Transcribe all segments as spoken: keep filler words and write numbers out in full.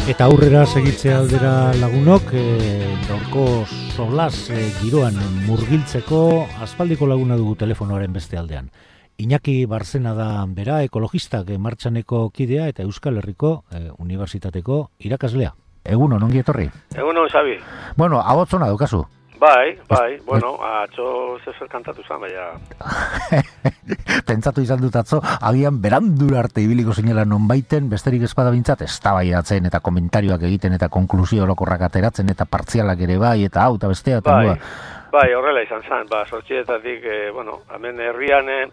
Eta aurrera segitze aldera lagunok, e, gaurko solas e, giroan murgiltzeko aspaldiko laguna dugu telefonoaren beste aldean. Iñaki Barzena da bera, ekologistak martxaneko kidea eta Euskal Herriko e, Unibertsitateko irakaslea. Egunon, ongi etorri? Egunon, Xabi. Bueno, ahotzona daukazu. Bai, bai, bueno, atzo zer kantatu zan, baina... Pentsatu izan dut atzo, agian berandura arte ibiliko zinela nonbaiten, besterik espada bintzat, eztabaidatzen eta komentarioak egiten eta konklusio orokorrak ateratzen eta partzialak ere bai, eta hau eta bestea. Eta bai, nua. bai, horrela izan zan, ba, sortxietatik, eh, bueno, hemen herrian eh,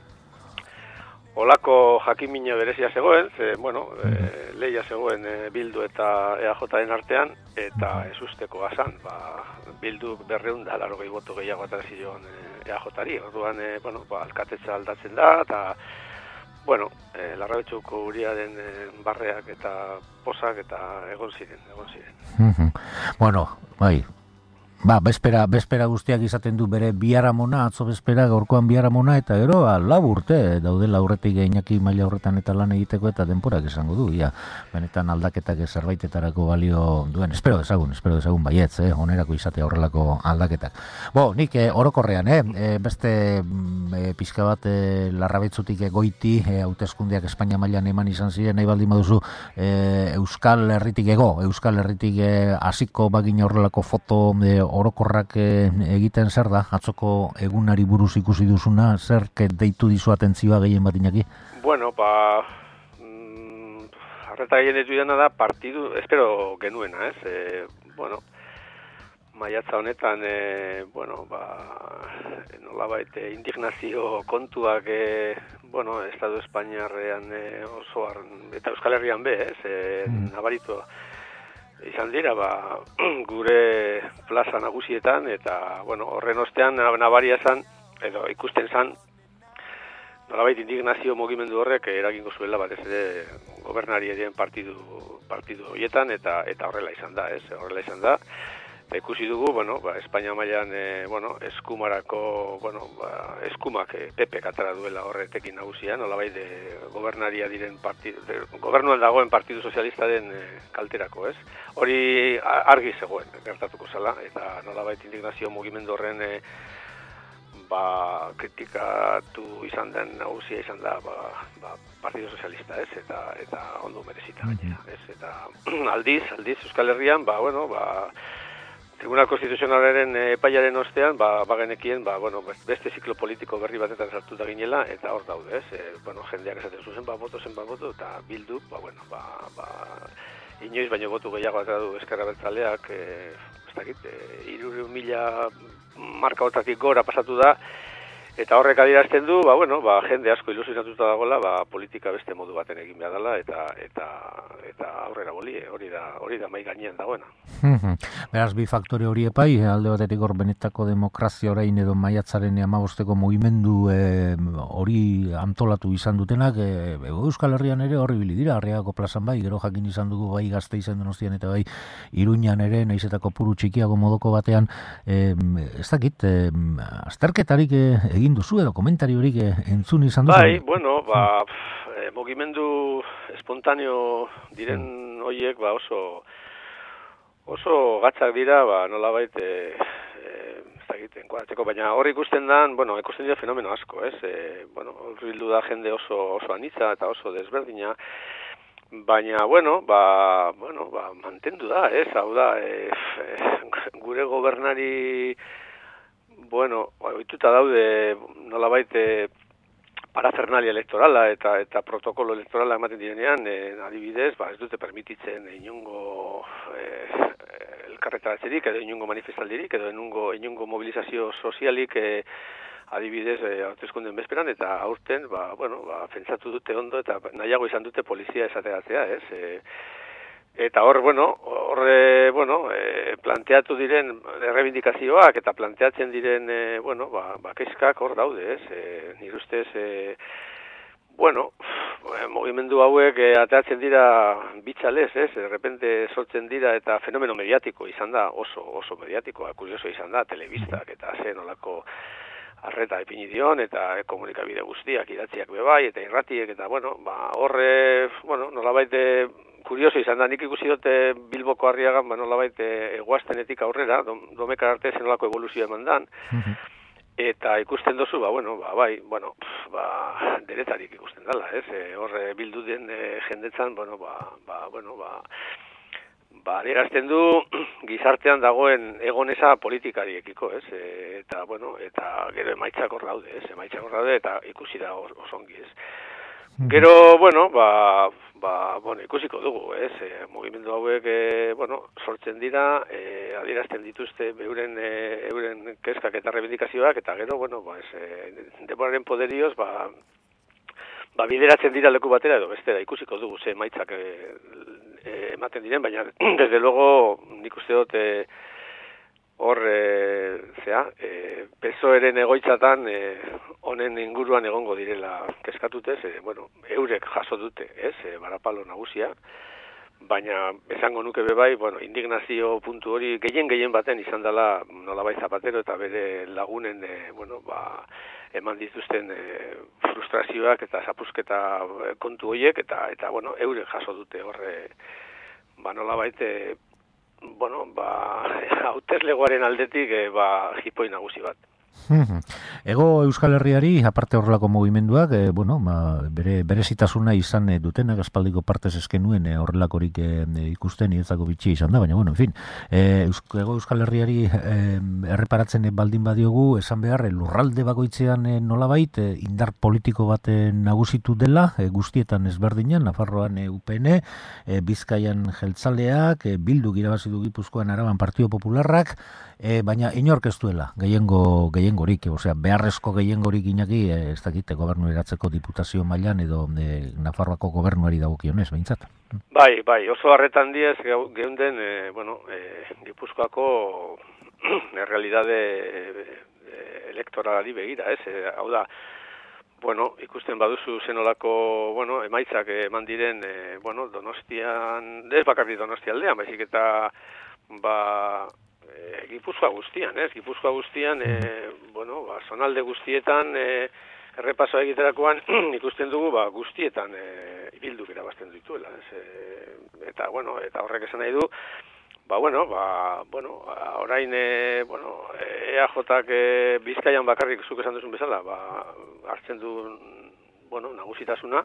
olako jakimina berezia zegoen, ze, bueno, eh, lehia zegoen eh, Bildu eta E A Jaren artean, eta ez usteko azan, ba, Bildu berreun da, laro gehi boto gehiago atarazion eh, E A Jari, orduan, eh, bueno, ba, alkatetza aldatzen da, eta, bueno, eh, Larrabetxuko uriaren eh, barreak eta posak eta egon ziren, egon ziren. Bueno, bai, ba, bespera, bespera guztiak izaten du bere biharamona, atzo bespera gaurkoan biharamona, eta gero, lau urte daudela aurretik Iñaki maila horretan eta lan egiteko eta denporak esango du, ja, benetan aldaketak zerbaitetarako balio duen, espero dezagun, espero dezagun baietz, eh, onerako izatea horrelako aldaketak. Bo, nik eh, orokorrean, eh, beste eh, pixka bat eh, Larrabetzutik goiti, eh, hauteskundeak Espainia mailan eman izan ziren, nahi baldin baduzu eh, Euskal Herritik ego, Euskal Herritik eh, hasiko bagina horrelako foto eh, orokorrak egiten zer da, atzoko egunari buruz ikusi duzuna, zer deitu dizu atentzioa gehien bat Iñaki? Bueno, ba, mm, arreta gehien ditu dena da, partidu, espero genuena, ez? E, bueno, maiatza honetan, e, bueno, ba, nolabait indignazio kontuak, e, bueno, Estado Espainiarrean e, osoar, eta Euskal Herrian be, ez? E, mm. Nabaritu izan dira, ba, gure plaza nagusietan, eta, bueno, horren ostean nabaria zan, edo ikusten zan, nolabait indignazio mugimendu horrek eragingo zuela batez ere gobernari diren partidu, partidu horietan, eta eta horrela izan da, ez, horrela izan da. Eta ikusi dugu, bueno, ba, Espainia mailan, e, bueno, eskumarako, bueno, ba, eskumak e, P P katara duela horretekin nagusia, nolabait de gobernaria diren partidu, de, gobernuan dagoen Partidu Sozialistaren e, kalterako, ez? Hori argi zegoen, gertatuko zala, eta nolabait indignazio mugimendu horren e, ba, kritikatu izan den nagusia izan da, ba, ba, Partidu Sozialista, ez? Eta, eta ondo merezita gainera, ez? Eta aldiz, aldiz, Euskal Herrian, ba, bueno, ba, Tribunal Konstituzionalaren epaiaren ostean, ba, bagenekien, ba, bueno, beste ziklo politiko berri batetan sartuta ginela, eta hor daude, ez? E, bueno, jendeak esaten zuzen, ba, boto, zen, ba, boto, eta Bildu, ba, bueno, ba, ba, inoiz baino botu gehiago atera du Ezker Abertzaleak, e, ez dakit, e, hirurehun mila marka hotatik gora pasatu da, eta horrek adierazten du, ba, bueno, ba, jende asko ilusionatuta dagoela, ba, politika beste modu baten egin behar dela, eta, eta, eta aurrera boli, hori da, hori da mai gainean dagoena. Beraz, bi faktore hori epai, alde batetik hor benetako demokrazia orain edo maiatzaren hamabosteko mugimendu e, hori antolatu izan dutenak, e, Euskal Herrian ere horri bili dira, Arriagako plazan bai, gero jakin izan dugu bai Gasteizen Donostian eta bai Iruñan ere, naizetako puru txikiago modoko batean, e, ez dakit, e, azterketarik e, egin duzu edo komentariorik e, entzun izan duzu? Bai, bueno, ba, e, mugimendu espontaneo diren mm. horiek, ba, oso oso gatzak dira, ba, nolabait, e, e, ez dakit, enkuatzeko, baina hor ikusten da, bueno, ikusten dira fenomeno asko, ez? E, bueno, hor bildu da jende oso, oso anitza eta oso desberdina, baina, bueno, ba, bueno, ba, mantendu da, ez? Hau da, e, e, gure gobernari, bueno, ohituta daude, nolabait, e, parafernalia elektorala eta eta protokolo elektorala ematen direnean, e, adibidez, ba, ez dute permititzen inongo e, elkarretaratzerik edo inongo manifestaldirik edo inongo, inongo mobilizazio sozialik e, adibidez e, hauteskunden bezperan, eta aurten, ba, bueno, ba, pentsatu dute ondo eta nahiago izan dute polizia esateratzea, ez? E, Eta hor, bueno, horre, bueno, e, planteatu diren errebindikazioak eta planteatzen diren, e, bueno, ba, ba kezkak hor daude, ez? E, nire ustez, e, bueno, e, mugimendu hauek e, ateatzen dira bitxalez, ez? De repente sortzen dira eta fenomeno mediatiko izan da, oso, oso mediatikoa, kurioso izan da, telebistak eta zen olako arreta ipini dion, eta komunikabide guztiak idatziak bebai, eta irratiek, eta, bueno, ba, horre, bueno, nolabait kurioso izan da, nik ikusi dute Bilboko Arriagan, ba, nolabait, eguaztenetik aurrera, domekar arte zenolako evoluzioa eman dan, eta ikusten dozu, ba, bueno, ba, bai, bueno, ba, deretarik ikusten dela, ez, e, horre bildu den e, jendetzan, bueno, ba, ba, bueno, ba, ba, adierazten du gizartean dagoen egoneza politikariekiko, ez, e, eta, bueno, eta gero emaitzak hor daude, ez, emaitzak hor daude, eta ikusi da osongi, ez. Gero, bueno, ba, ba, bueno, ikusiko dugu, ez, e, mugimendu hauek, e, bueno, sortzen dira, e, adierazten dituzte euren, e, euren kezkak eta rebindikazioak, eta gero, bueno, ba, ez, e, denboraren poderioz, ba, ba, bideratzen dira leku batera edo bestera, ikusiko dugu ze emaitzak e, e, ematen diren, baina, desde luego, nik uste dut, e, hor, e, zea, e, P S O E-ren egoitzatan e, honen inguruan egongo direla kezkatutez, e, bueno, eurek jaso dute, ez, e, barapalo nagusia, baina esango nuke bebai, bueno, indignazio puntu hori gehien-gehien baten izan dela nolabait Zapatero eta bere lagunen, e, bueno, ba, eman dituzten e, frustrazioak eta zapusketa kontu horiek, eta, eta bueno, eurek jaso dute horre, ba, nolabait, e, bueno, ba, hauteslegoaren aldetik, e, ba, jipoi nagusi bat. Ego Euskal Herriari, aparte horrelako mugimenduak, e, bueno, ba, bere berezitasuna izan e, dutenak, aspaldiko partez esken nuen e, horrelakorik e, ikusten nietzako bitxi izan da, baina, bueno, en fin, e, Ego Euskal Herriari e, erreparatzen e, baldin badiogu, esan behar, e, lurralde bakoitzean e, nolabait, e, indar politiko bat e, nagusitu dela, e, guztietan ezberdinan, Nafarroan e, U P N, e, Bizkaian jeltzaleak, e, Bildu irabazi du Gipuzkoan Araban Partido Popularrak, e, baina inork ez duela, gehiengo, gehiengorik, osea, beharrezko gehiengorik inaki, e, ez dakite, gobernu eratzeko diputazio mailan edo e, Nafarroako gobernuari dagokionez, behintzat. Bai, bai, oso harretan diez geunden, e, bueno, e, Gipuzkoako realidade e, elektoralari begira, ez, e, hau da, bueno, ikusten baduzu zenolako, bueno, emaitzak eman diren, e, bueno, Donostian, ez bakarrik Donostialdean, baizik eta, ba, e, Gipuzkoa guztian, ez, Gipuzkoa guztian, e, bueno, ba, zonalde guztietan, e, errepasoa egiterakoan ikusten dugu, ba, guztietan e, bilduk irabazten dituela, ez, e, eta, bueno, eta horrek esan nahi du, ba, bueno, ba, bueno, orain, e, bueno, E A Jak e, Bizkaian bakarrik zuk esan duzun bezala, ba, hartzen du, bueno, nagusitasuna,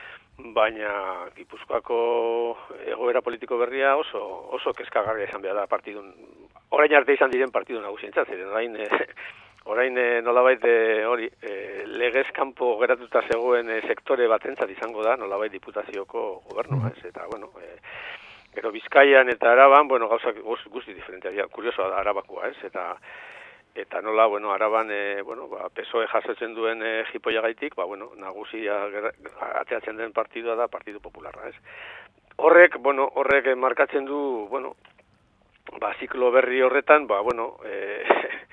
baina Gipuzkoako egoera politiko berria oso oso kezkagarria izan behar da partidun, orain arte izan diren partidu nagusientzat, ziren, orain, e, orain e, nolabait e, hori, e, legez kanpo geratuta zegoen e, sektore batentzat izango da, nolabait diputazioko gobernua, ez, eta, bueno, e, gero Bizkaian eta Araban, bueno, gauzak guzti diferentea, ja, kuriosoa da Arabakoa, ez, eta eta nola, bueno, Araban, e, bueno, ba, P S O E jasotzen duen e, jipoiagaitik, ba, bueno, nagusia ateatzen den partidua da Partidu Popularra, ez. Horrek, bueno, horrek markatzen du, bueno, ba, ziklo berri horretan, ba, bueno, e,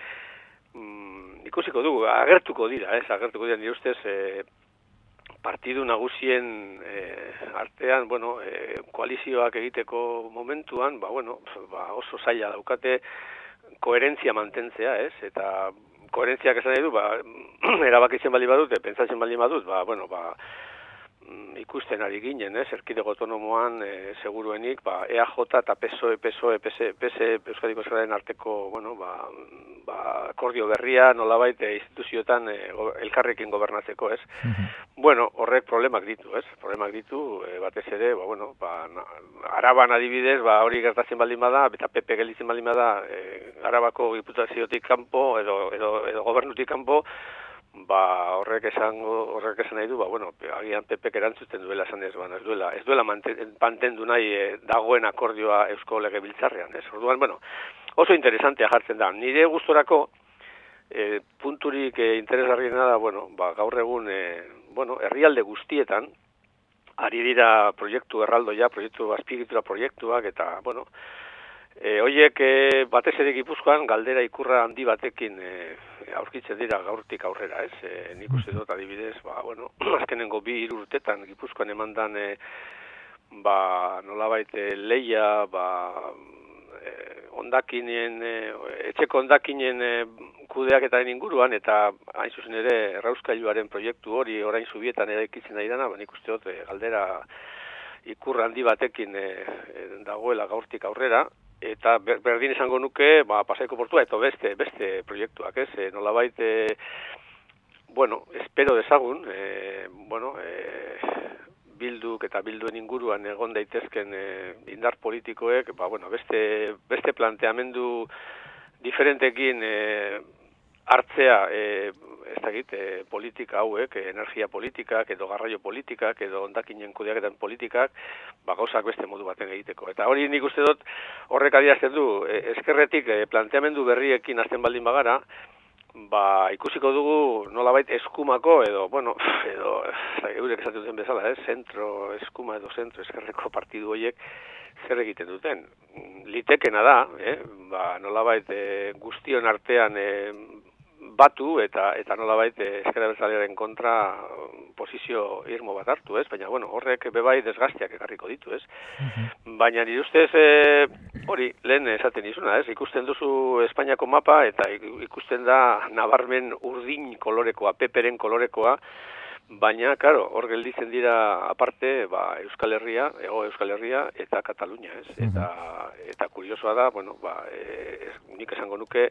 mm, ikusiko dugu, agertuko dira, ez, agertuko dira, nire ustez, e, partidu nagusien e, artean, bueno, e, koalizioak egiteko momentuan, ba, bueno, ba, oso zaila daukate koherentzia mantentzea, ez? Eta koherentziak esan nahi du, ba, erabakitzen bali badut, pentsatzen bali badut, ba, bueno, ba, ikusten ari ginen, ez? Erkidego autonomoan, e, seguruenik, ba, E A J eta P S O E, P S O E, P S E, Euskadiko Eskararen arteko, bueno, ba, ba, akordio berria, nolabait, e, instituzioetan e, elkarrekin gobernatzeko, ez? Uh-huh. Bueno, horrek problemak ditu, ez? Problemak ditu, e, batez ere, ba, bueno, ba, na, Araban adibidez, ba, hori gertatzen baldin bada, eta P P gelditzen baldin bada, e, Arabako diputaziotik kanpo, edo, edo, edo gobernutik kanpo, ba, horrek esango, horrek esan nahi du, ba, bueno, agian P Pek erantzuten duela esan ez, ez duela, ez duela mantendu nahi e, dagoen akordioa Eusko Legebiltzarrean, ez? Orduan, bueno, oso interesantea jartzen da. Nire gustorako, e, punturik e, interesgarriena da, bueno, ba, gaur egun, e, bueno, herrialde guztietan, ari dira proiektu erraldoia, proiektu azpiegitura proiektuak, eta, bueno, E, oiek e, batez ere Gipuzkoan galdera ikurra handi batekin e, aurkitzen dira gaurtik aurrera, ez? E, nik uste dut adibidez, ba, bueno, azkenengo bi hiru urtetan Gipuzkoan emandan e, ba, nolabait e, leia, ba, e, ondakinen, e, etxeko ondakinen e, kudeaketaren inguruan, eta hain zuzen ere errauskailuaren proiektu hori orain zubietan ere ikitzen nahi dana, ba, nik uste dut e, galdera ikur handi batekin e, dagoela gaurtik aurrera, eta berdin izango nuke, ba, Pasaiko portua, eta beste, beste proiektuak, ez? E, nolabait, e, bueno, espero dezagun, e, bueno, e, bilduk eta bilduen inguruan egon daitezken e, indar politikoek, ba, bueno, beste, beste planteamendu diferentekin e, hartzea, e, ez dakit, e, politika hauek, e, energia politikak, edo garraio politikak, edo ondakinen kudeaketan politikak, ba, gauzak beste modu baten egiteko. Eta hori nik uste dut horrek adierazten du, e, ezkerretik e, planteamendu berriekin hasten baldin bagara, ba, ikusiko dugu nolabait eskumako, edo, bueno, edo, eurek esaten duten bezala, eh? Zentro, eskuma edo zentro, eskerreko partidu horiek, zer egiten duten. Litekena da, eh? Ba, nolabait e, guztion artean e, batu eta eta nolabait ezker abertzalearen kontra posizio irmo bat hartu, ez? Baina, bueno, horrek bebai desgasteak ekarriko ditu, ez? Uh-huh. Baina nire ustez e, hori, lehen esaten izuna, ez? Ikusten duzu Espainiako mapa eta ikusten da nabarmen urdin kolorekoa, peperen kolorekoa, baina, claro, hor gelditzen dira aparte, ba, Euskal Herria, ego Euskal Herria eta Katalunia, ez? Uh-huh. Eta, eta kuriosoa da, bueno, ba, e, nik esango nuke,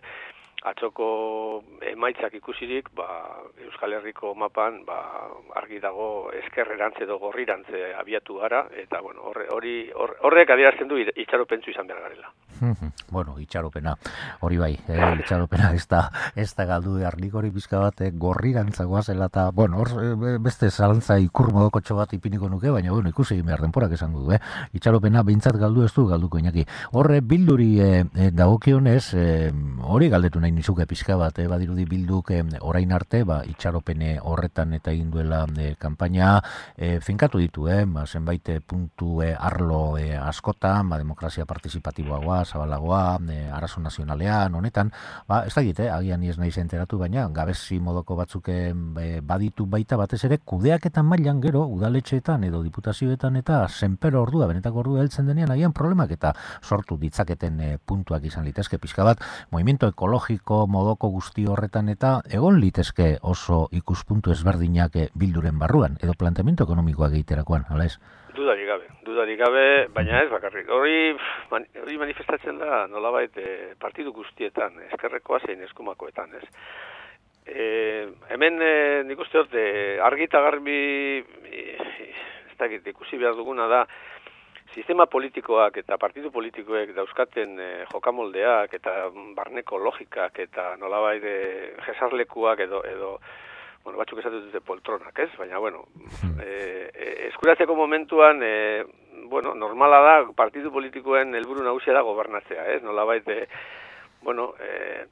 atzoko emaitzak ikusirik, ba, Euskal Herriko mapan ba, argi dago eskerrerantz edo gorrirantze abiatu gara, eta bueno, horre, hori, horre, horrek adierazten du itxaropentsu izan behar garela. Bueno, itxaropena, hori bai, eh, itxaropena ez da, ez da galdu harlik hori pizka bat, eh, gorrirantzagoa zela, eta, bueno, hor beste zalantza ikur modokotxo bat ipiniko nuke, baina, bueno, ikusi egin behar denporak esango du, eh? Itxaropena behintzat galdu ez du, galduko inaki. Horre, bilduri eh, eh, dagokionez, eh, hori galdetu nahi nizuke pizka bat, eh, badirudi bilduk eh, orain arte, ba, itxaropene horretan eta egin duela eh, kanpaina eh, finkatu ditu, eh, ba, zenbait puntu eh, arlo eh, askotan, ba, demokrazia partizipatiboagoa, zabalagoa, e, arazo nazionalean, honetan, ba, ez da egite, agian ni ez nahi enteratu, baina gabezi modoko batzuk e, baditu baita batez ere, kudeaketan mailan gero, udaletxeetan edo diputazioetan eta zenpero ordua, benetako ordua heltzen denean, agian problemak eta sortu ditzaketen e, puntuak izan litezke pizka bat, movimiento ekologiko modoko guzti horretan eta egon litezke oso ikuspuntu ezberdinak e, bilduren barruan, edo planteamiento ekonomikoak egiterakoan, hala ez? Dudarik gabe, dudarik gabe, baina ez bakarrik. Hori, man, hori manifestatzen da nolabait e, partidu guztietan, eskerrekoa zein eskumakoetan, ez. E, hemen e, nik uste dut, e, argi eta garbi, e, ez dakit, ikusi behar duguna da, sistema politikoak eta partidu politikoek dauzkaten e, jokamoldeak eta barneko logikak eta nolabait e, jesarlekuak edo edo bueno, batzuk esatu dute poltronak, ez? Baina, bueno, e, e, eskuratzeko momentuan, e, bueno, normala da, partidu politikoen helburu nagusia da gobernatzea, ez? Nolabait, e, bueno, e,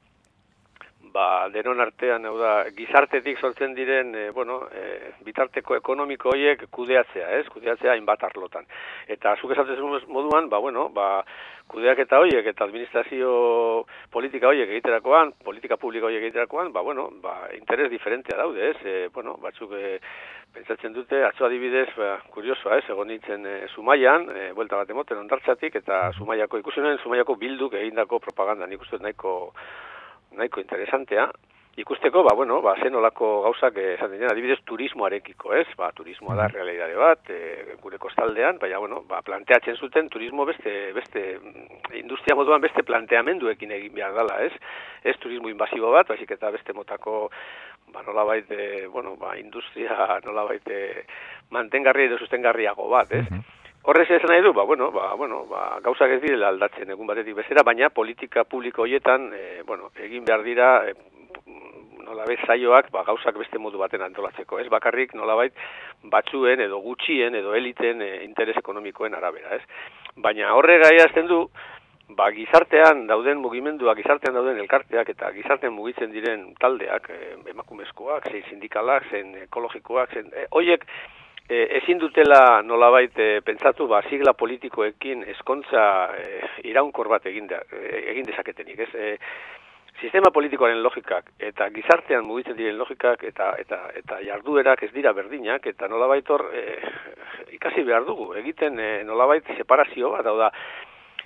ba, denon artean, hau da, gizartetik sortzen diren, e, bueno, e, bitarteko ekonomiko horiek kudeatzea, ez? Kudeatzea hainbat arlotan. Eta, zuk esatzen moduan, ba, bueno, ba, kudeaketa horiek eta administrazio politika horiek egiterakoan, politika publika horiek egiterakoan, ba, bueno, ba, interes diferentea daude, ez? E, bueno, batzuk e, pentsatzen dute, atzo adibidez, ba, kuriosoa, ez? Egon nintzen e, Zumaian, e, buelta bat emoten ondartzatik, eta Zumaiako, ikusunen Zumaiako bilduk egindako propaganda, nik uste nahiko, nahiko interesantea, ikusteko, ba, bueno, ba, zen olako gauzak esaten dira, adibidez turismoarekiko, ez? Ba, turismoa da realidade bat, e, gure kostaldean, baina, bueno, ba, planteatzen zuten turismo beste, beste, industria moduan beste planteamenduekin egin behar dela, ez? Ez turismo invasibo bat, baizik eta beste motako, ba, nolabait, e, bueno, ba, industria nolabait e, mantengarria edo sustengarriago bat, ez? Horrez esan nahi du, ba, bueno, ba, bueno, ba, gauzak ez direla aldatzen egun batetik bezera, baina politika publiko horietan, e, bueno, egin behar dira, e, nolabait zaioak ba, gauzak beste modu baten antolatzeko, ez bakarrik nolabait batzuen edo gutxien edo eliten e, interes ekonomikoen arabera, ez? Baina horrek adierazten du, ba, gizartean dauden mugimenduak, gizartean dauden elkarteak eta gizartean mugitzen diren taldeak, e, emakumezkoak, zein sindikalak, zein ekologikoak, zein, e, hoiek e, ezin dutela nolabait e, pentsatu, ba, sigla politikoekin eskontza e, iraunkor bat egin, da, e, egin dezaketenik, ez? E, Sistema politikoaren logikak eta gizartean mugitzen diren logikak eta eta eta jarduerak ez dira berdinak eta nolabait hor e, ikasi behar dugu egiten e, nolabait separazio bat, hau da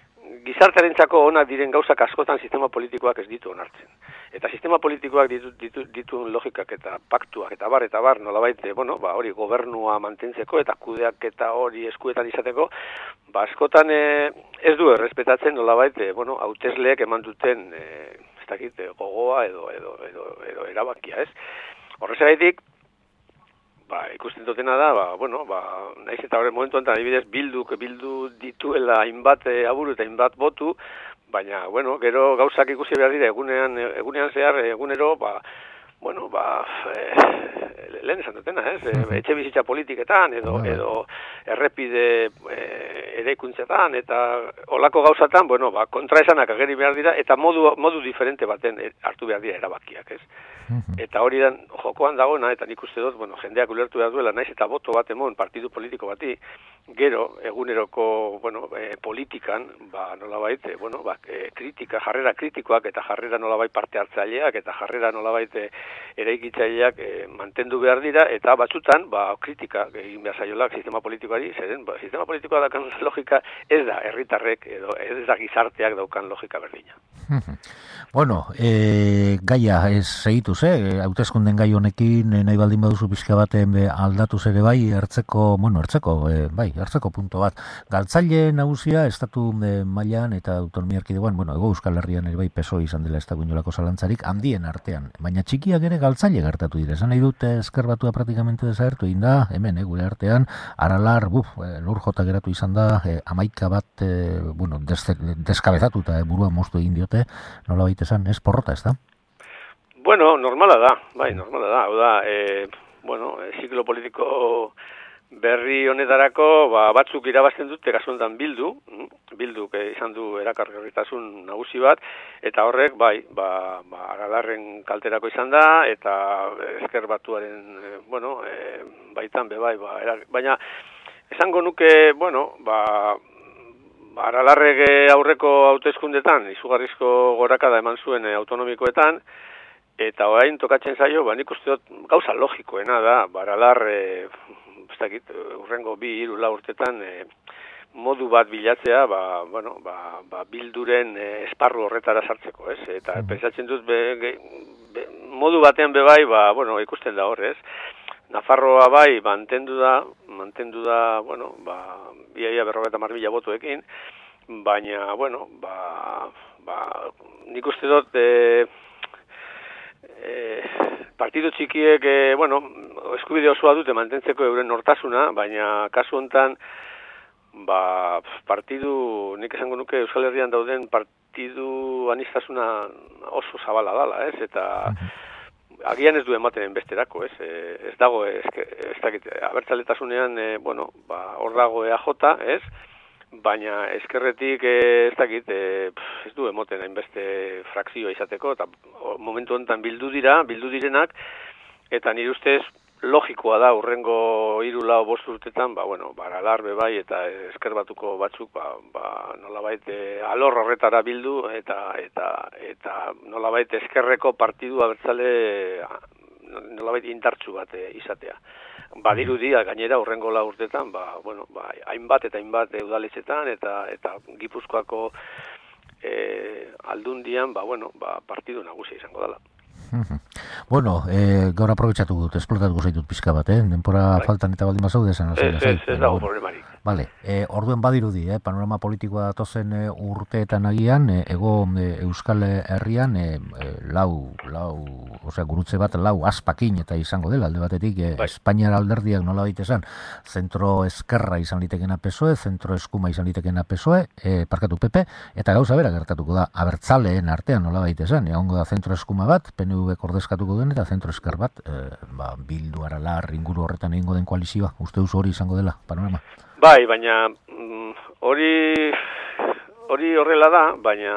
gizartearentzako onak diren gauzak askotan sistema politikoak ez ditu onartzen. Eta sistema politikoak ditu, ditu, ditu logikak eta paktuak eta bar eta bar nolabait, bueno, ba hori gobernua mantentzeko eta kudeak eta hori eskuetan izateko, ba askotan e, ez du errespetatzen nolabait, e, bueno, hautesleek eman duten e, ez dakit, gogoa edo edo edo edo erabakia, ez? Horrexegatik ba, ikusten dutena da, ba, bueno, ba, naiz eta horren momentu enten, adibidez, bilduk, bildu dituela hainbat e, aburu eta hainbat botu, baina, bueno, gero gauzak ikusi behar dira, egunean, egunean zehar, egunero, ba, bueno, ba, e, lehen esan dutena, ez? E, etxe bizitza politiketan, edo, edo errepide e, eraikuntzetan, eta olako gauzatan, bueno, ba, kontraesanak ageri behar dira, eta modu, modu diferente baten hartu behar dira erabakiak, ez? Eta hori dan, jokoan dagoena, eta nik uste dut, bueno, jendeak ulertu behar duela, naiz eta boto bat emon partidu politiko bati, gero, eguneroko, bueno, e, politikan, ba, nolabait, e, bueno, ba, e, kritika, jarrera kritikoak, eta jarrera nolabait parte hartzaileak, eta jarrera nolabait e, eraikitzaileak e, mantendu behar dira, eta batzutan, ba, kritika egin behar zaiolak sistema politikoari, zeren, ba, sistema politikoa daukan logika ez da herritarrek, edo ez da gizarteak daukan logika berdina. Bueno, e, gaia ez segituz, eh? Hauteskunden gai honekin nahi baldin baduzu pixka baten aldatuz ere bai, ertzeko, bueno, ertzeko, e, bai, ertzeko punto bat. Galtzaile nagusia, estatu e, mailan eta autonomia erkidegoan, bueno, ego Euskal Herrian ere bai P S O E izan dela ez dago inolako zalantzarik, handien artean, baina txikiak ere galtzaile gertatu dira. Esan nahi dute ezker batua praktikamente desagertu egin da, hemen, e, gure artean, Aralar, buf, e, lur jota geratu izan da, e, amaika bat, e, bueno, deskabezatuta, e, burua moztu egin diote, nola baita esan, ez porrota, ez da? Bueno, normala da, bai, normala da, hau da, e, bueno, e, ziklo politiko berri honetarako, ba, batzuk irabazten dute, kasu honetan bildu, bilduk e, izan du erakargarritasun nagusi bat, eta horrek, bai, ba, ba, Aralarren kalterako izan da, eta ezker batuaren, e, bueno, e, baitan, be, bai, ba, era, baina, esango nuke, bueno, ba, Aralarrek aurreko hauteskundetan izugarrizko gorakada eman zuen e, autonomikoetan, eta orain tokatzen zaio, ba, nik uste dut gauza logikoena da, ba, Aralar, e, ez dakit, urrengo bi, hiru, lau urtetan, e, modu bat bilatzea, ba, bueno, ba, ba, bilduren e, esparru horretara sartzeko, ez? Eta mm. pensatzen dut, be, ge, be, modu batean bebai, ba, bueno, ikusten da horrez. Nafarroa bai, mantendu da, mantendu da, bueno, ba, iaia berrogeita hamar mila botuekin, baina, bueno, ba, ba, nik uste dut, e, e, partidu txikiek, e, bueno, eskubide osoa dute mantentzeko euren nortasuna, baina kasu hontan, ba, partidu, nik esango nuke Euskal Herrian dauden partidu anistasuna oso zabala dala, ez, eta agian ez du ematen besterako, ez, ez dago, ez, ez dakit, abertzaletasunean, e, bueno, ba, hor dago E A J, ez, baina eskerretik, e, ez dakit, e, ez du emoten hainbeste frakzioa izateko, eta momentu honetan bildu dira, bildu direnak, eta nire ustez logikoa da, urrengo hiru lau bost urtetan, ba, bueno, ba, Aralar bebai eta esker batuko batzuk, ba, ba, nolabait e, alor horretara bildu, eta eta eta nolabait eskerreko partidu abertzale nolabait indartsu bat e, izatea. Badirudi gainera urrengo lau urtetan, ba, bueno, ba, hainbat eta hainbat udaletxetan eta eta Gipuzkoako e, aldundian, ba, bueno, ba, partidu nagusia izango dela. Bueno, eh, gaur aprobetxatu dut, esplotatuko zaitut pixka bat, eh? Denpora bai. Faltan eta baldin bazaude esan. Ez, ez, ez dago problemarik. Vale, eh, orduen badirudi, eh, panorama politikoa datozen eh, urteetan agian, eh, ego eh, Euskal Herrian, eh, lau, lau, osea, gurutze bat, lau aspakin eta izango dela, alde batetik, eh, bai. Espainiar alderdiak nola baita esan, zentro eskerra izan litekena P S O E, zentro eskuma izan litekena P S O E, eh, parkatu P P, eta gauza bera gertatuko da, abertzaleen artean nola baita esan, egongo da zentro eskuma bat, P N V ordezkatuko duen, eta zentro esker bat, eh, ba, Bildu, Aralar, inguru horretan egingo den koalizioa, uste duzu hori izango dela, panorama? Bai, baina hori hori horrela da, baina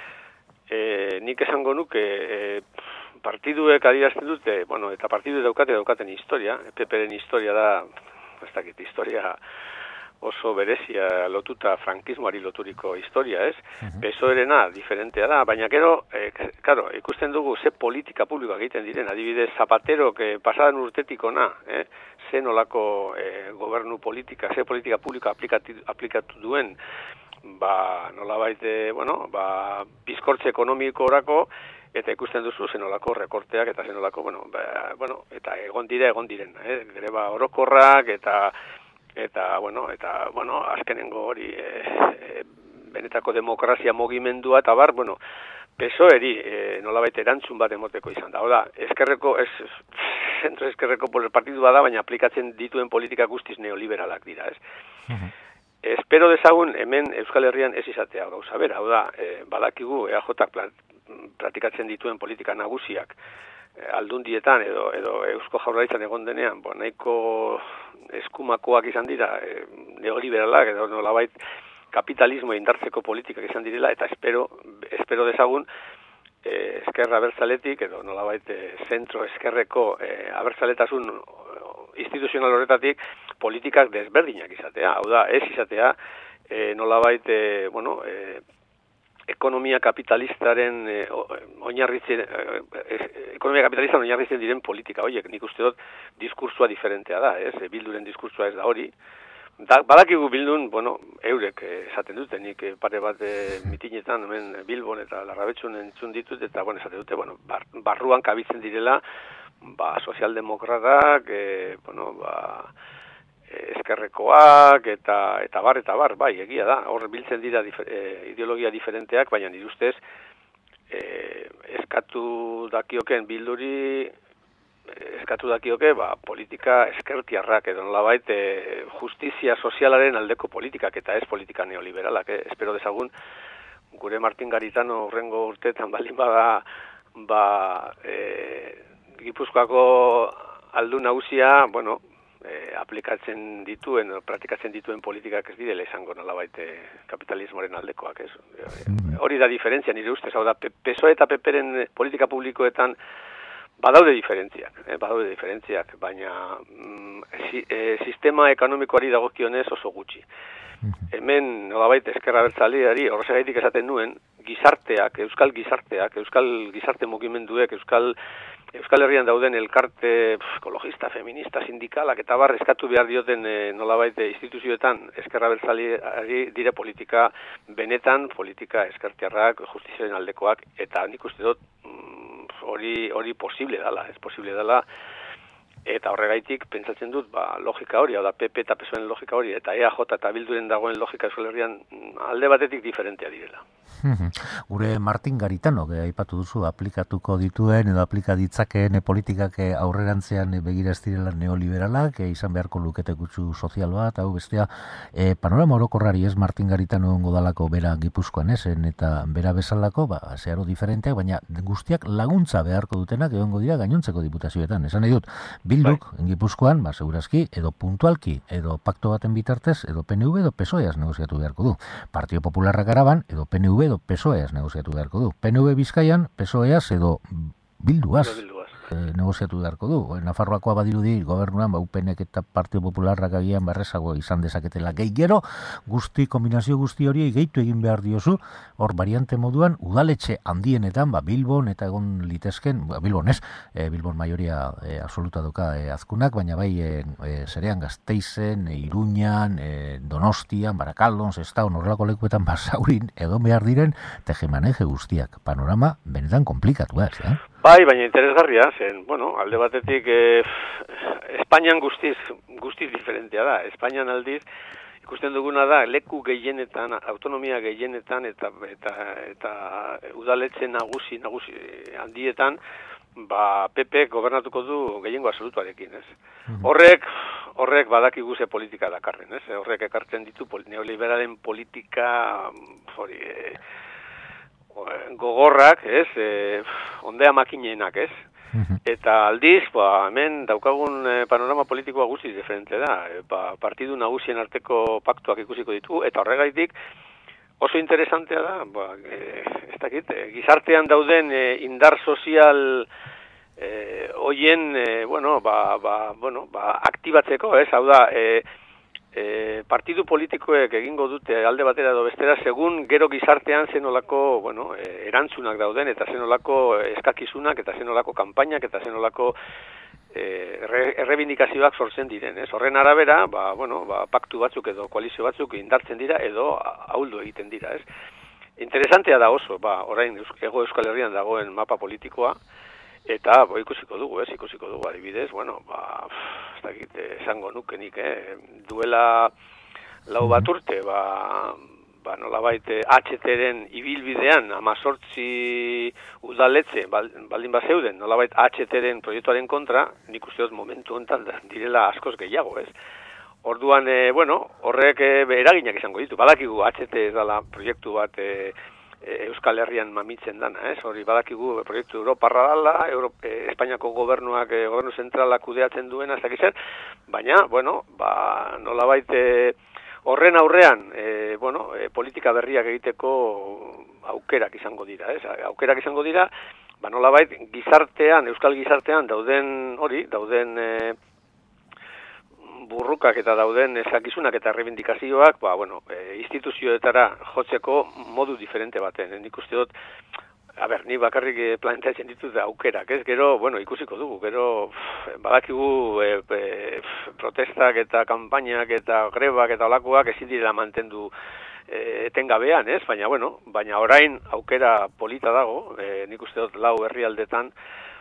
e, nik esango nuke e, partiduek adierazten dute, bueno, eta partiduek daukate daukaten historia, P P-ren historia da, ez dakit, historia oso berezia lotuta frankismoari loturiko historia, ez? Uh-huh. P S O E-rena diferentea da, baina gero, e, claro, ikusten dugu ze politika publikoak egiten diren, adibidez Zapatero, que pasadan urtetik ona, eh? Ze nolako e, gobernu politika, ze politika publikoa aplikatu, aplikatu duen, ba, nolabait, bueno, ba, bizkortze ekonomikorako, eta ikusten duzu zenolako rekorteak eta zenolako, bueno, ba, bueno, eta egon dira, egon diren, eh? Greba orokorrak, eta, eta, bueno, eta, bueno, azkenengo hori, e, e, benetako demokrazia mugimendua, eta bar, bueno, P S O E-eri e, nolabait erantzun bat emoteko izan da. Oda, eskerreko, ez, zentro eskerreko partidu bada, baina aplikatzen dituen politika guztiz neoliberalak dira, ez? Uh-huh. Espero dezagun hemen Euskal Herrian ez izatea gauza bera, hau da, e, badakigu E A Jak praktikatzen dituen politika nagusiak e, aldundietan edo, edo Eusko Jaurlaritzan egon denean, bo, nahiko eskumakoak izan dira, e, neoliberalak edo nolabait kapitalismo indartzeko politikak izan direla, eta espero, espero dezagun eh, eskerra abertzaletik, edo nolabait eh, zentro eskerreko eh, abertzaletasun instituzional horretatik politikak desberdinak izatea. Hau da, ez izatea eh, nolabait, eh, bueno, eh, ekonomia kapitalistaren eh, oinarritzen, eh, ekonomia kapitalistaren oinarritzen diren politika. Horiek, nik uste dut diskursua diferentea da, ez? Bilduren diskursua ez da hori. Da, badakigu Bildun, bueno, eurek esaten dute, nik pare bat e, mitinetan, hemen Bilbon eta Larrabetxun entzun ditut, eta bueno, esaten dute, bueno, bar, barruan kabitzen direla, ba, sozialdemokratak, e, bueno, ba, eskerrekoak, eta, eta bar, eta bar, bai, egia da, hor biltzen dira difer, e, ideologia diferenteak, baina nire ustez, e, eskatu dakioken Bilduri, eskatu dakioke, ba, politika eskertiarrak edo nolabait e, justizia sozialaren aldeko politikak eta ez politika neoliberalak. Eh? Espero dezagun, gure Martin Garitano horrengo urteetan balin bada, ba, e, Gipuzkoako aldun nagusia, bueno, e, aplikatzen dituen, praktikatzen dituen politikak ez direla izango nolabait e, kapitalismoaren aldekoak. Ez? E, hori da diferentzia, nire ustez, hau da, P S O E eta P P-ren politika publikoetan badaude diferentziak, eh, badaude diferentziak, baina mm, si, eh, sistema ekonomikoari dagokionez oso gutxi. Hemen, nolabait eskerra abertzaleari, horrezagaitik esaten nuen, gizarteak, euskal gizarteak, euskal gizarte mugimenduek, euskal, euskal herrian dauden elkarte pf, ekologista, feminista, sindikalak, eta bar, eskatu behar dioten eh, nolabait instituzioetan eskerra abertzaleari dire politika benetan, politika eskertiarrak, justiziaren aldekoak, eta nik uste dut, hori hori posible dela, ez posible dela, eta horregaitik pentsatzen dut, ba, logika hori, hau da P P eta P S O E-en logika hori, eta E A J eta Bilduren dagoen logika Euskal Herrian alde batetik diferentea direla. Gure Martin Garitano, que aipatu duzu, aplikatuko dituen edo aplika ditzakeen politikak aurrerantzean begira ez direla neoliberalak, e, izan beharko lukete gutxu sozial bat, hau bestea, e, panorama orokorrari ez Martin Garitano ongo dalako bera Gipuzkoan esen, eta bera bezalako, ba, zeharo diferenteak, baina guztiak laguntza beharko dutenak egongo dira gainontzeko diputazioetan. Esan nahi dut, Bilduk, bai. Gipuzkoan, ba, segurazki, edo puntualki, edo pakto baten bitartez, edo P N V edo P S O E-az negoziatu beharko du. Partido Popularrak Araban, edo P N V edo P S O E-az negoziatu beharko du. P N V Bizkaian, P S O E-az edo Bilduaz e, negoziatu beharko du. Nafarroakoa badirudi gobernuan, ba, U P N-ek eta Partido Popularrak agian barrezago izan dezaketela gehi gero, guzti, kombinazio guzti hori gehitu egin behar diozu, hor variante moduan, udaletxe handienetan, ba, Bilbon eta egon litezken, ba, Bilbon ez, e, Bilbon maioria e, absoluta doka e, azkunak, baina bai e, e, zerean Gasteizen, e, Iruñan, e, Donostian, Barakaldon, Zestaun, horrelako lekuetan basaurin, egon behar diren tejemaneje guztiak. Panorama benetan komplikatu ez, eh? Bai, baina interesgarria, zen, bueno, alde batetik eh, Espainian guztiz, guztiz diferentea da. Espainian aldiz, ikusten duguna da, leku gehienetan, autonomia gehienetan, eta eta, eta udaletxe nagusi, nagusi handietan, ba, P P gobernatuko du gehiengo absolutuarekin, ez? Horrek, horrek badakigu ze politika dakarren, ez? Horrek ekartzen ditu neoliberalen politika, hori, eh, gogorrak, ez, e, ondea makinenak, ez, eta aldiz, ba, hemen daukagun e, panorama politikoa guztiz diferente da, e, ba, partidu nagusien arteko paktuak ikusiko ditu, eta horregaitik oso interesantea da, ba, e, ez dakit, e, gizartean dauden e, indar sozial e, hoien, e, bueno, ba, ba, bueno, ba, aktibatzeko, ez, hau da, e, E, partidu politikoek egingo dute alde batera edo bestera, segun gero gizartean zenolako, bueno, e, erantzunak dauden, eta zenolako eskakizunak, eta zenolako kanpainak, eta zenolako errebindikazioak sortzen diren, ez? Horren arabera, ba, bueno, ba, paktu batzuk edo koalizio batzuk indartzen dira edo ahuldu egiten dira, ez? Interesantea da oso, ba, orain Hego Euskal Herrian dagoen mapa politikoa, eta bo, ikusiko dugu, ez? Ikusiko dugu, adibidez, bueno, ba, ez dakit, esango nukenik, eh? Duela lau bat urte, ba, ba, nolabait H T-ren ibilbidean amazortzi udaletxe baldin bazeuden, nolabait H T-ren proiektuaren kontra, nik uste dut momentu honetan direla askoz gehiago, ez? Orduan, e, bueno, horrek e, eraginak izango ditu. Badakigu H T ez dela proiektu bat e, e, Euskal Herrian mamitzen dana, ez? Hori badakigu proiektu Europarra dela, Euro, e, Espainiako gobernuak, e, gobernu zentralak kudeatzen duena, ez dakiz zer, baina, bueno, ba, nolabait e, horren aurrean, e, bueno, e, politika berriak egiteko aukerak izango dira, ez? Aukerak izango dira, ba nolabait gizartean, euskal gizartean dauden hori, dauden e, burrukak eta dauden ezakizunak eta reivindikazioak, ba bueno, e, instituzioetara jotzeko modu diferente baten. Nik uste dut, a ber, ni bakarrik planteatzen ditut aukerak, ez? Gero, bueno, ikusiko dugu, gero badakigu e, e, protestak eta kanpainak eta grebak eta olakoak ezin direla mantendu e, etengabean, ez? Baina, bueno, baina orain aukera polita dago, e, nik uste dut lau herrialdetan,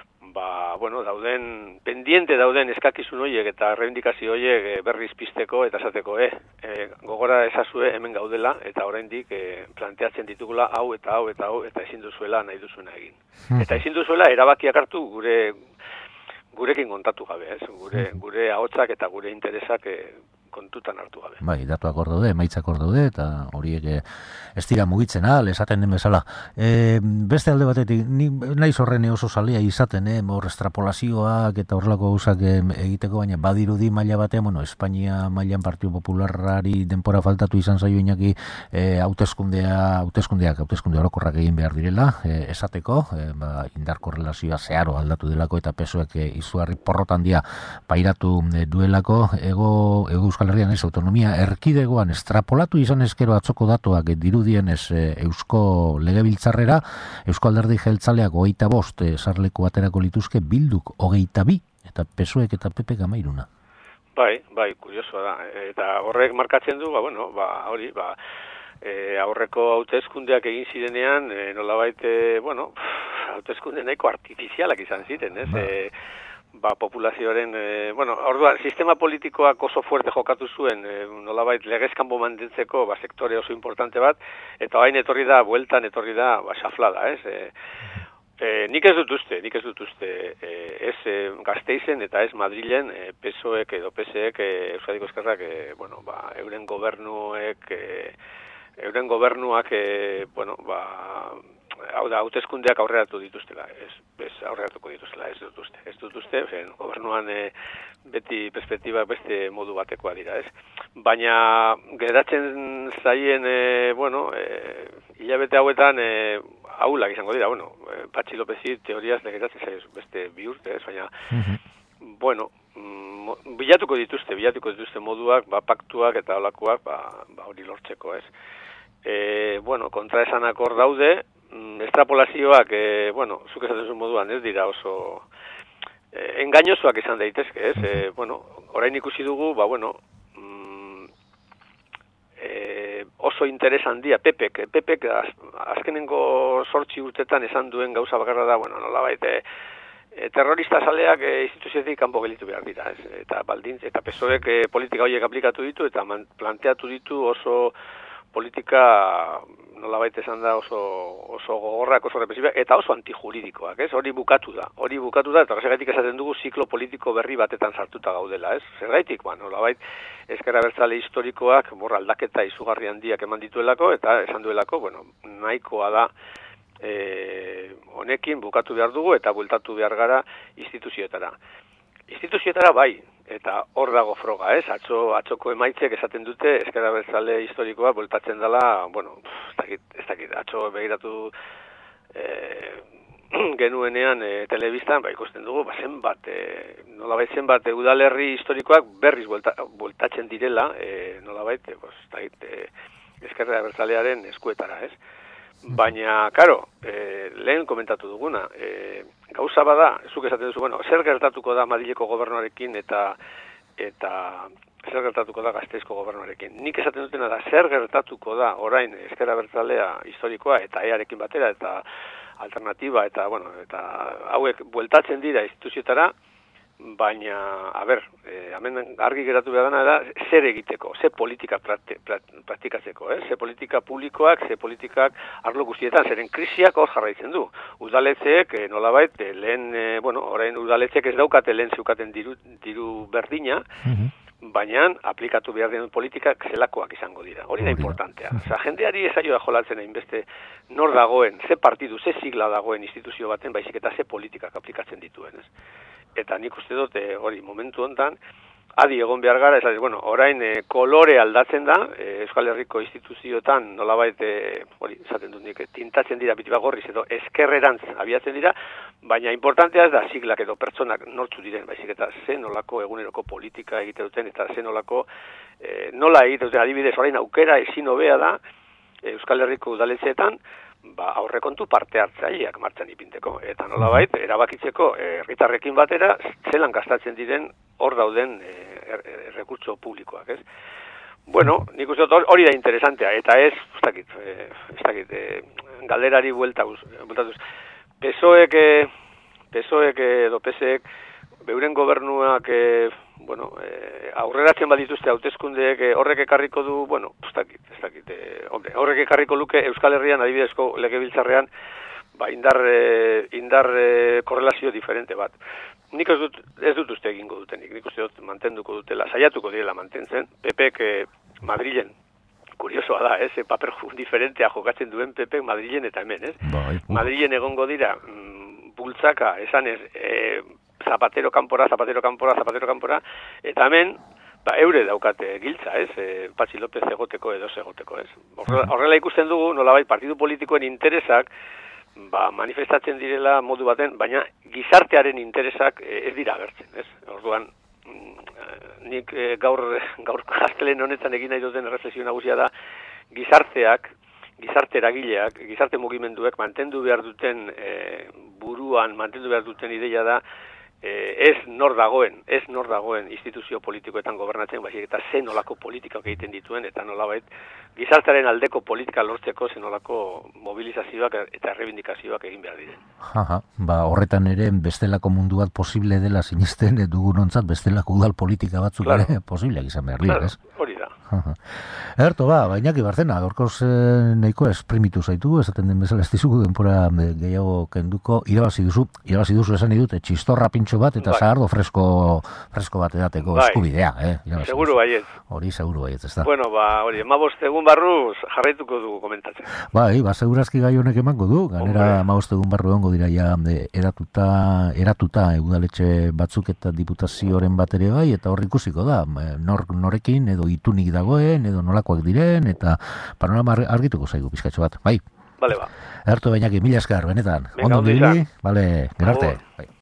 ba, bueno, dauden, pendiente dauden eskakizun horiek eta reivindikazio horiek e, berriz pizteko eta esateko, eh, e, gogora ezazue hemen gaudela eta oraindik e, planteatzen ditugula hau eta hau eta hau eta ezin duzuela nahi duzuena egin. Eta ezin duzuela erabakiak hartu gure gurekin kontatu gabe, ez? Gure, gure ahotsak eta gure interesak e, kontutan hartu gabe. Bai, datuak hor daude, emaitzak hor daude, eta horiek ez dira mugitzen ahal, esaten den bezala. E, beste alde batetik, ni naiz horren oso zalea izaten, eh, hor estrapolazioak eta horrelako gauzak egiteko, baina badirudi maila batean, bueno, Espainia mailan Partidu Popularrari denpora faltatu izan zaio inaki e, hauteskundea, hauteskundeak, hauteskunde orokorrak egin behar direla, e, esateko, e, ba, indar korrelazioa zeharo aldatu delako eta pesoek e, izugarri porrotan dia pairatu e, duelako, ego, ego Euskal Herrian ez autonomia erkidegoan estrapolatu izan ezkero atzoko datuak dirudien ez e, Eusko Legebiltzarrera, Eusko Alderdi Jeltzaleak hogeita bost e, sarleku aterako lituzke, Bilduk hogeita bi eta Pesoek eta P P gamairuna. Bai, bai, kuriosoa da. Eta horrek markatzen du, ba, bueno, ba, hori, ba, e, aurreko hauteskundeak egin zirenean, e, nolabait, e, bueno, hauteskunde nahiko artifizialak izan ziren, ez? Ba. E, ba, populazioaren, e, bueno, orduan, sistema politikoak oso fuerte jokatu zuen, e, nolabait legezkanbo mantentzeko, ba, sektore oso importante bat, eta hain etorri da, bueltan etorri da, ba, xaflada, ez? E, e, nik ez dut uste, nik ez dut uste, e, ez e, Gasteizen eta ez Madrilen, e, PSOek edo P S ek, e, Euskadiko Ezkerrak, e, bueno, ba, euren gobernuek, e, euren gobernuak, e, bueno, ba, hau da, hauteskundeak aurreratu dituztela, ez, ez aurreratuko dituztela, ez dut uste, ez dut uste, zen, gobernuan e, beti perspektiba beste modu batekoa dira, ez. Baina geratzen zaien, e, bueno, e, hilabete hauetan, e, aulak izango dira, bueno, e, Patxi Lopezi teoriaz geratzen zaien beste bi urte, ez, baina, mm-hmm. bueno, mm, bilatuko dituzte, bilatuko dituzte moduak, ba, paktuak eta olakoak, ba, ba hori lortzeko, ez. E, bueno, kontraesanak hor daude, estrapolazioak, e, bueno, zuk esaten zuen moduan, ez dira oso e, engainosoak izan daitezke, ez? E, bueno, orain ikusi dugu, ba, bueno, mm, e, oso interes handia, Pepek, Pepek az, azkenengo sortzi urtetan esan duen gauza bakarra da, bueno, nolabait, e, e, terrorista saleak e, instituzioetik kanpo gelitu behar dira, ez? Eta baldintz, eta PSOek e, politika horiek aplikatu ditu, eta man, planteatu ditu oso politika nolabait esan da oso, oso gogorrak, oso represibak, eta oso antijuridikoak, ez? Hori bukatu da, hori bukatu da, eta horregatik esaten dugu ziklo politiko berri batetan sartuta gaudela, ez? Zergaitik, ba, nolabait, ezker abertzale historikoak, bor, aldaketa izugarri handiak eman dituelako, eta esan duelako, bueno, nahikoa da, e, honekin bukatu behar dugu, eta bueltatu behar gara instituzioetara. Instituzioetara bai, eta hor dago froga, ez? Atzo, atzoko emaitzek esaten dute, ezker abertzale historikoa bueltatzen dela, bueno, ez dakit, ez dakit, atzo begiratu e, genuenean e, telebistan, ba, ikusten dugu, ba, zenbat, e, nolabait zenbat, e, udalerri historikoak berriz buelta, bueltatzen direla, e, nolabait, e, ez dakit, e, ezker abertzalearen eskuetara, ez? Baina, karo, e, lehen komentatu duguna, e, gauza bada, zuk esaten duzu, bueno, zer gertatuko da Madrileko gobernuarekin eta eta zer gertatuko da Gasteizko gobernuarekin. Nik esaten dutena da, zer gertatuko da orain ezker abertzalea historikoa eta earekin batera eta alternatiba eta, bueno, eta hauek bueltatzen dira instituziotara, baina, a ber, eh, hemen argi geratu behar dena da, zer egiteko, ze politika prakti, praktikatzeko, eh? ze politika publikoak, ze politikak arlo guztietan, zeren krisiak hor jarraitzen du. Udaletzeek, eh, nolabait, eh, lehen, eh, bueno, orain udaletzeek ez daukate lehen zeukaten diru, diru berdina, baina aplikatu behar den politikak zelakoak izango dira. Hori da importantea. Osa, jendeari ezaio da jolatzen hainbeste nor dagoen, ze partidu, ze sigla dagoen instituzio baten, baizik eta ze politikak aplikatzen dituen, ez? Eta nik uste dut, hori, momentu honetan, adi egon behar gara, ez, bueno, orain e, kolore aldatzen da, e, Euskal Herriko instituzioetan, nolabait, e, hori, esaten dut nik, tintatzen dira biti bagorriz edo eskerrerantz abiatzen dira, baina importantea ez da siglak edo pertsonak nortzu diren, baizik eta ze nolako eguneroko politika egite duten, eta ze nolako, e, nola egite duten, adibidez, orain aukera ezin hobea da, e, Euskal Herriko udaletxeetan, ba, aurrekontu parte hartzaileak martxan ipinteko. Eta nolabait, erabakitzeko herritarrekin batera, zelan gastatzen diren hor dauden e, er, er, rekurtso publikoak, ez? Bueno, nik uste dut hori da interesantea, eta ez, ez dakit, e, ez dakit, e, galderari bueltatuz. PSOEk, e, PSOEk edo P S ek, beuren gobernuak, e, bueno, e, aurreratzen badituzte hauteskundeek e, horrek ekarriko du, bueno, ez dakit, ez dakit, e, hombre, horrek ekarriko luke Euskal Herrian, adibidezko legebiltzarrean, ba, indar, e, indar e, korrelazio diferente bat. Nik ez dut, ez dut uste egingo dutenik, nik uste dut mantenduko dutela, saiatuko direla mantentzen, P Pek e, Madrilen, kuriosoa da, ez, e, paper diferentea jokatzen duen P Pek Madrilen eta hemen, ez? Bai. Madrilen egongo dira, mm, bultzaka, esan ez, e, Zapatero kanpora, Zapatero kanpora, Zapatero kanpora, eta hemen, ba, eure daukate giltza, ez, e, Patxi López egoteko edo egoteko, ez. Horrela, horrela ikusten dugu, nolabait, partidu politikoen interesak, ba, manifestatzen direla modu baten, baina gizartearen interesak e, ez dira agertzen, ez. Orduan, nik e, gaur, gaur jastelen honetan egin nahi duten erreflexio nagusia da, gizarteak, gizarte eragileak, gizarte mugimenduek mantendu behar duten e, buruan, mantendu behar duten ideia da, ez nor dagoen, ez nor dagoen instituzio politikoetan gobernatzen, baizik eta zen nolako politikak egiten dituen, eta nolabait gizartearen aldeko politika lortzeko zen nolako mobilizazioak eta errebindikazioak egin behar diren. Aha, ba, horretan ere bestelako mundu bat posible dela sinisten dugunontzat bestelako udal politika batzuk claro. Ere posibleak izan behar dira, claro, ez? Hori da. Erto, ba, Iñaki Barzena, gaurkoz eh, nahiko esprimitu zaitu, esaten den bezala ez dizugu denpora gehiago kenduko, irabazi duzu, irabazi duzu esan idute, txistorra pintxo bat eta bai. Zahardo fresko, fresko bat edateko bai. Eskubidea, eh? Irabazi seguru baiet. Hori, seguru baiet, ez da. Bueno, ba, hori, emabost egun barruz jarraituko dugu komentatzen. Bai, ba, segurazki gai honek emango du, ganera emabost egun barru egongo dira ja eratuta, eratuta udaletxe batzuk eta diputazioaren bat ere bai, eta hor ikusiko da, nor, norekin edo itunik dagoen, edo nolakoak diren, eta panorama argituko zaigu pizkatxo bat, bai? Bale, ba. Erto Iñaki, mila esker, benetan. Ondo dibili, bale, gerarte. Bai.